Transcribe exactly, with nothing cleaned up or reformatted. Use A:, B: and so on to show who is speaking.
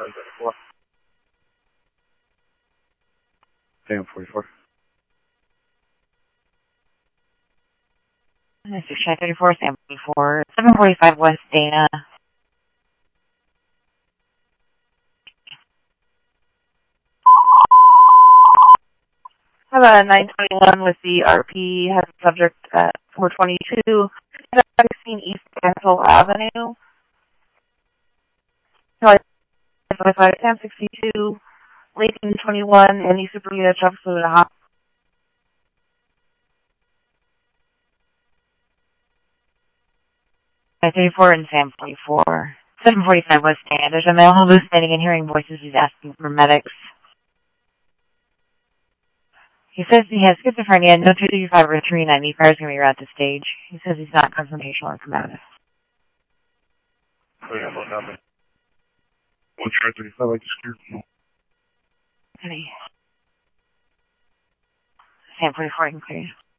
A: thirty-four. Sam forty-four.
B: This is Shy thirty-four, Sam forty-four, seven forty-five West Dana. How about nine twenty-one with the R P, has a subject at four twenty-two, sixteen East Ansel Avenue. five Sam sixty-two, late twenty-one, any super unit trucks with a hot. thirty-four and Sam forty-four. seven forty-five West Dana. There's a male hallucinating and hearing voices. He's asking for medics. He says he has schizophrenia, no two thirty-five or three ninety. Fire's going to be around the stage. He says he's not confrontational or combative.
A: Oh, yeah, what happened? One try thirty-five, like the scare.
B: Honey. Sam forty-four, I can clear you.